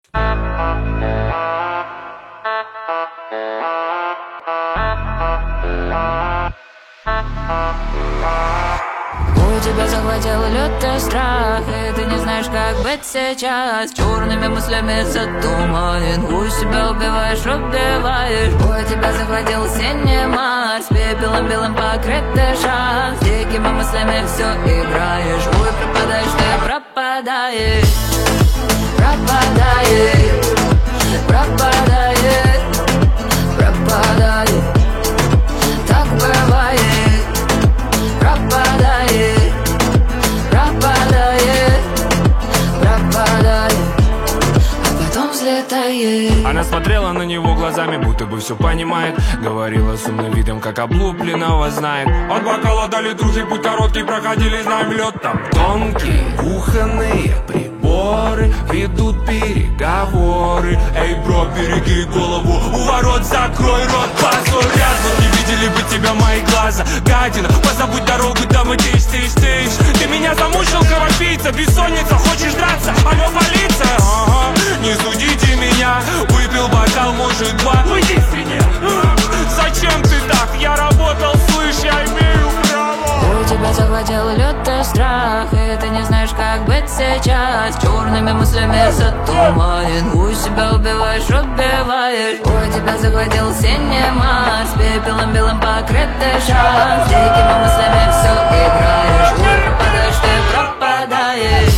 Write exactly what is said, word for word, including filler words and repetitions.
У тебя захватил лютый страх, и ты не знаешь, как быть сейчас. Черными мыслями затуманен, у себя убиваешь, убиваешь. У тебя захватил синий Марс, пепелом белым покрытый шанс. Дикими мыслями все играешь, ой, пропадаешь, ты пропадаешь. Пропадаешь, пропадаешь, пропадаешь. Так бывает. Пропадает, пропадает, пропадает, а потом взлетает. Она смотрела на него глазами, будто бы все понимает. Говорила с умным видом, как облупленного знает. От бокала дали дружить, путь короткий, проходили, знаем, лед там тонкий. Кухонные приборы ведут переговоры. Эй, бро, береги голову, у ворот закрой рот, позор. Рядом не видели бы тебя мои глаза, гадина, позабудь дорогу, там и тыщ, тыщ, тыщ. Ты меня замучил, кровопийца, бессонница, хочешь драться? Алло, полиция? Ага, не судите меня, выпил бокал, может, два. Уйди с меня. Зачем ты так? Я работал, слышь, я имею право. У тебя захватил лютый страх, и ты не знаешь, как быть сейчас. Черными мыслями затуманен, у себя убиваешь, убиваешь. У тебя захватил синий Марс, пепелом белым покрытый шанс. Дикими мыслями все играешь, ой, пропадаешь, ты пропадаешь.